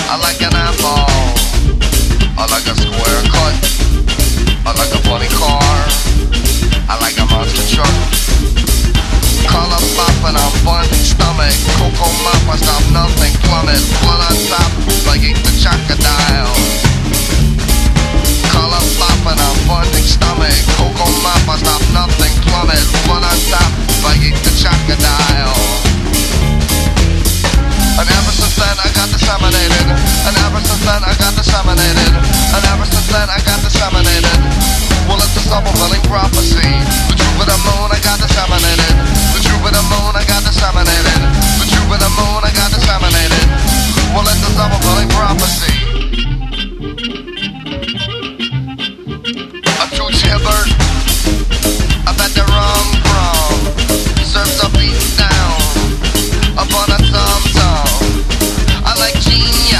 I like an apple. I like a square cut. I like a funny car. I like a monster truck. Color popping, I'm funding stomach. Coco mop, I stop nothing, plummet. Blood on top, like eat the crocodile. Color popping, I'm funding stomach. Coco mop, I stop nothing, plummet. Blood on top, like eat the crocodile. And ever since then I got disseminated. And ever since then I got disseminated. And ever since then I got disseminated. Well, it's a self-fulfilling prophecy. The truth of the moon I got disseminated. The truth of the moon I got disseminated. The truth of the moon I got disseminated. Well, it's a self-fulfilling prophecy.